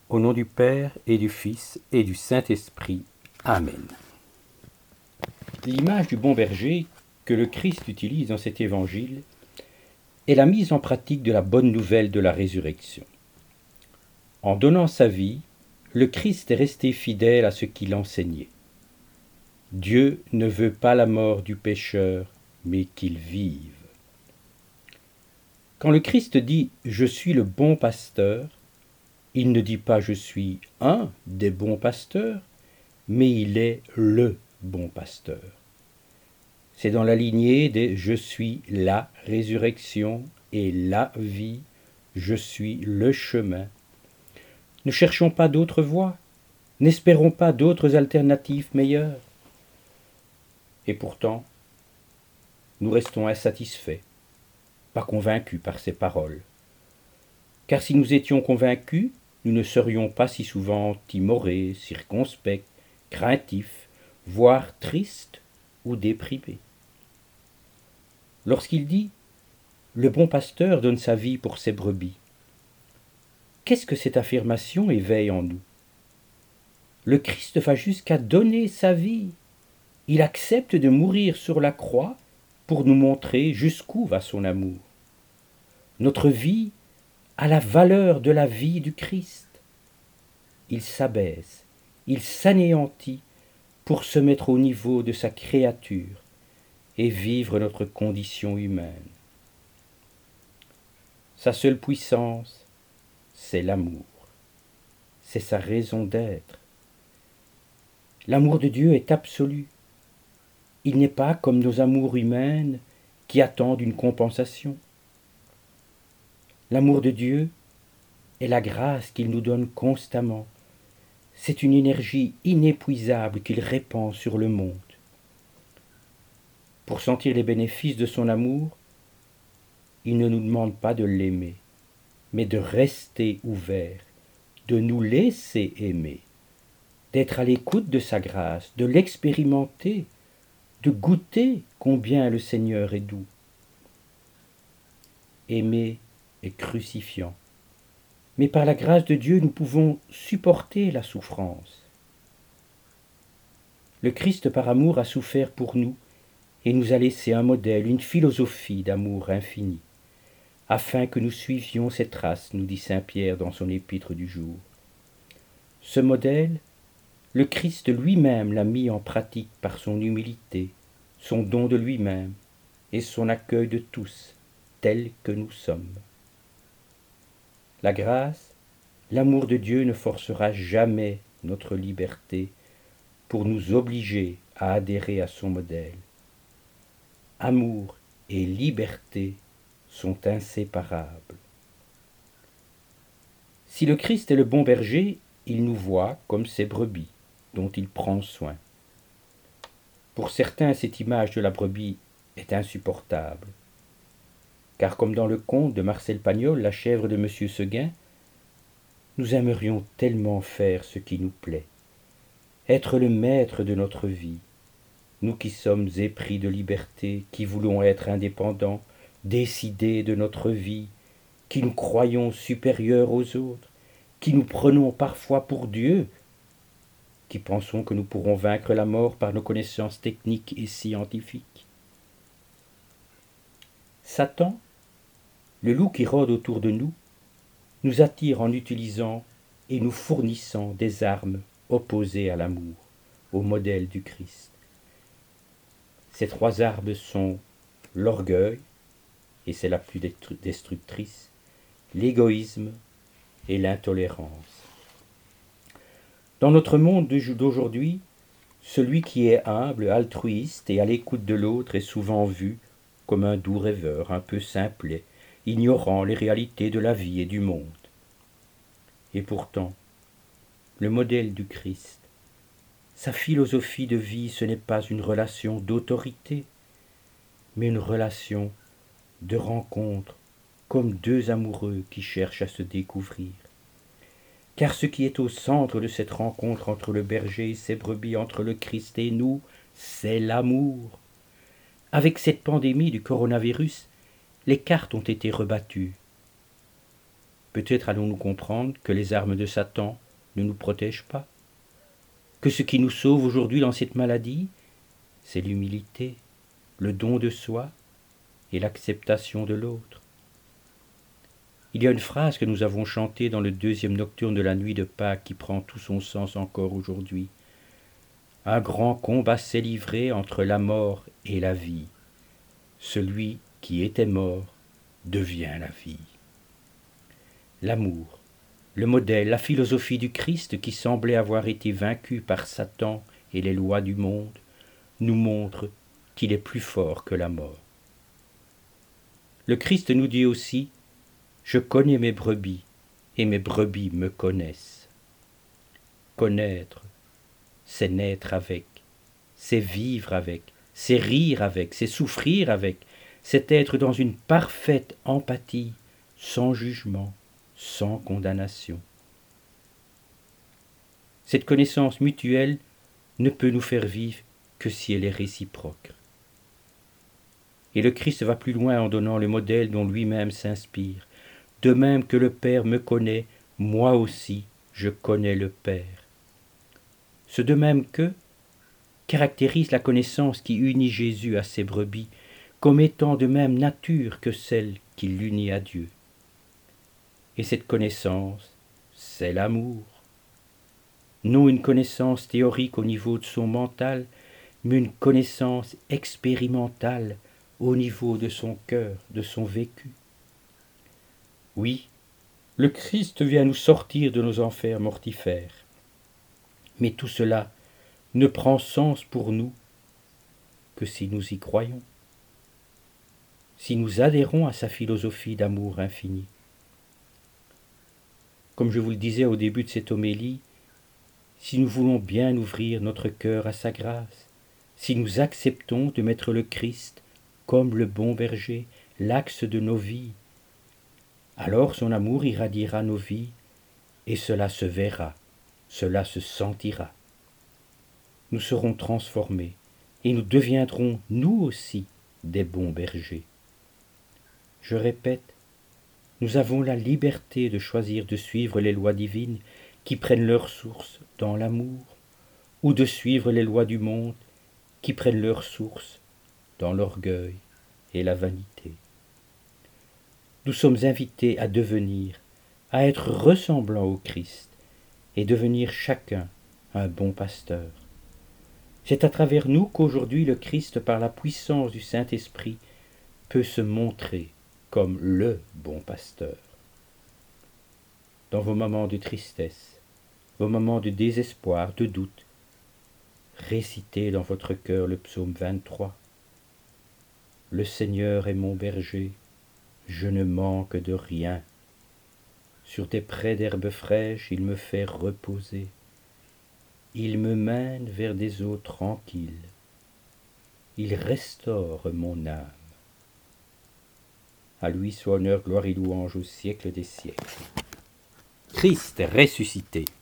Au nom du Père et du Fils et du Saint-Esprit. Amen. L'image du bon berger que le Christ utilise dans cet évangile est la mise en pratique de la bonne nouvelle de la résurrection. En donnant sa vie, le Christ est resté fidèle à ce qu'il enseignait. Dieu ne veut pas la mort du pécheur, mais qu'il vive. Quand le Christ dit « Je suis le bon pasteur », il ne dit pas « Je suis un des bons pasteurs », mais il est le bon pasteur. C'est dans la lignée des « Je suis la résurrection et la vie, je suis le chemin ». Ne cherchons pas d'autres voies, n'espérons pas d'autres alternatives meilleures. Et pourtant, nous restons insatisfaits, pas convaincus par ces paroles. Car si nous étions convaincus, nous ne serions pas si souvent timorés, circonspects, craintifs, voire tristes ou déprimés. Lorsqu'il dit « Le bon pasteur donne sa vie pour ses brebis », qu'est-ce que cette affirmation éveille en nous? Le Christ va jusqu'à donner sa vie. Il accepte de mourir sur la croix pour nous montrer jusqu'où va son amour. Notre vie a la valeur de la vie du Christ. Il s'abaisse, il s'anéantit pour se mettre au niveau de sa créature et vivre notre condition humaine. Sa seule puissance, c'est l'amour. C'est sa raison d'être. L'amour de Dieu est absolu. Il n'est pas comme nos amours humaines qui attendent une compensation. L'amour de Dieu est la grâce qu'il nous donne constamment. C'est une énergie inépuisable qu'il répand sur le monde. Pour sentir les bénéfices de son amour, il ne nous demande pas de l'aimer, mais de rester ouvert, de nous laisser aimer, d'être à l'écoute de sa grâce, de l'expérimenter, de goûter combien le Seigneur est doux. Aimer est crucifiant, mais par la grâce de Dieu, nous pouvons supporter la souffrance. Le Christ par amour a souffert pour nous et nous a laissé un modèle, une philosophie d'amour infini, afin que nous suivions ses traces, nous dit saint Pierre dans son épître du jour. Ce modèle, le Christ lui-même l'a mis en pratique par son humilité, son don de lui-même et son accueil de tous, tels que nous sommes. La grâce, l'amour de Dieu ne forcera jamais notre liberté pour nous obliger à adhérer à son modèle. Amour et liberté sont inséparables. Si le Christ est le bon berger, il nous voit comme ses brebis, dont il prend soin. Pour certains, cette image de la brebis est insupportable, car comme dans le conte de Marcel Pagnol, La chèvre de Monsieur Seguin, nous aimerions tellement faire ce qui nous plaît, être le maître de notre vie, nous qui sommes épris de liberté, qui voulons être indépendants, décider de notre vie, qui nous croyons supérieurs aux autres, qui nous prenons parfois pour Dieu, qui pensons que nous pourrons vaincre la mort par nos connaissances techniques et scientifiques. Satan, le loup qui rôde autour de nous attire en utilisant et nous fournissant des armes opposées à l'amour, au modèle du Christ. Ces trois armes sont l'orgueil, et c'est la plus destructrice, l'égoïsme et l'intolérance. Dans notre monde d'aujourd'hui, celui qui est humble, altruiste et à l'écoute de l'autre est souvent vu comme un doux rêveur, un peu simplet, ignorant les réalités de la vie et du monde. Et pourtant, le modèle du Christ, sa philosophie de vie, ce n'est pas une relation d'autorité, mais une relation de rencontre, comme deux amoureux qui cherchent à se découvrir. Car ce qui est au centre de cette rencontre entre le berger et ses brebis, entre le Christ et nous, c'est l'amour. Avec cette pandémie du coronavirus, les cartes ont été rebattues. peut-être allons-nous comprendre que les armes de Satan ne nous protègent pas, que ce qui nous sauve aujourd'hui dans cette maladie, c'est l'humilité, le don de soi et l'acceptation de l'autre. Il y a une phrase que nous avons chantée dans le 2e nocturne de la nuit de Pâques qui prend tout son sens encore aujourd'hui. Un grand combat s'est livré entre la mort et la vie. Celui qui était mort devient la vie. L'amour, le modèle, la philosophie du Christ qui semblait avoir été vaincu par Satan et les lois du monde, nous montre qu'il est plus fort que la mort. Le Christ nous dit aussi « Je connais mes brebis et mes brebis me connaissent ». Connaître, c'est naître avec, c'est vivre avec, c'est rire avec, c'est souffrir avec, c'est être dans une parfaite empathie, sans jugement, sans condamnation. Cette connaissance mutuelle ne peut nous faire vivre que si elle est réciproque. Et le Christ va plus loin en donnant le modèle dont lui-même s'inspire. De même que le Père me connaît, moi aussi je connais le Père. Ce de même que caractérise la connaissance qui unit Jésus à ses brebis comme étant de même nature que celle qui l'unit à Dieu. Et cette connaissance, c'est l'amour. Non une connaissance théorique au niveau de son mental, mais une connaissance expérimentale au niveau de son cœur, de son vécu. Oui, le Christ vient nous sortir de nos enfers mortifères. Mais tout cela ne prend sens pour nous que si nous y croyons, si nous adhérons à sa philosophie d'amour infini. Comme je vous le disais au début de cette homélie, si nous voulons bien ouvrir notre cœur à sa grâce, si nous acceptons de mettre le Christ comme le bon berger, l'axe de nos vies, alors son amour irradiera nos vies et cela se verra, cela se sentira. Nous serons transformés et nous deviendrons nous aussi des bons bergers. Je répète, nous avons la liberté de choisir de suivre les lois divines qui prennent leur source dans l'amour, ou de suivre les lois du monde qui prennent leur source dans l'orgueil et la vanité. Nous sommes invités à devenir, à être ressemblants au Christ et devenir chacun un bon pasteur. C'est à travers nous qu'aujourd'hui le Christ, par la puissance du Saint-Esprit, peut se montrer comme le bon pasteur. Dans vos moments de tristesse, vos moments de désespoir, de doute, récitez dans votre cœur le psaume 23. Le Seigneur est mon berger, je ne manque de rien. Sur des prés d'herbes fraîches, il me fait reposer. Il me mène vers des eaux tranquilles. Il restaure mon âme. À lui soit honneur, gloire et louange au siècle des siècles. Christ est ressuscité.